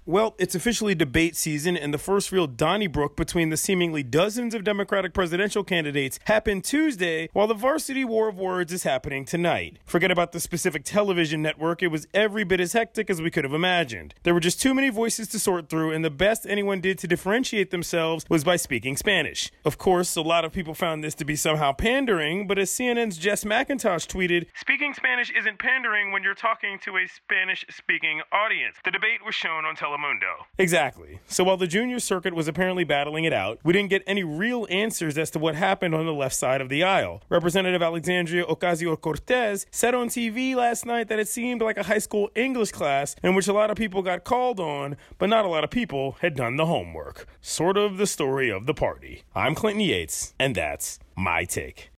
Well, it's officially debate season, and the first real Donnybrook between the seemingly dozens of Democratic presidential candidates happened Tuesday, while the varsity war of words is happening tonight. Forget about the specific television network, it was every bit as hectic as we could have imagined. There were just too many voices to sort through, and the best anyone did to differentiate themselves was by speaking Spanish. Of course, a lot of people found this to be somehow pandering, but as CNN's Jess McIntosh tweeted, "Speaking Spanish isn't pandering when you're talking to a Spanish-speaking audience." The debate was shown on Telemundo. Exactly. So while the junior circuit was apparently battling it out, we didn't get any real answers as to what happened on the left side of the aisle. Representative Alexandria Ocasio-Cortez said on TV last night that it seemed like a high school English class in which a lot of people got called on, but not a lot of people had done the homework. Sort of the story of the party. I'm Clinton Yates, and that's my take.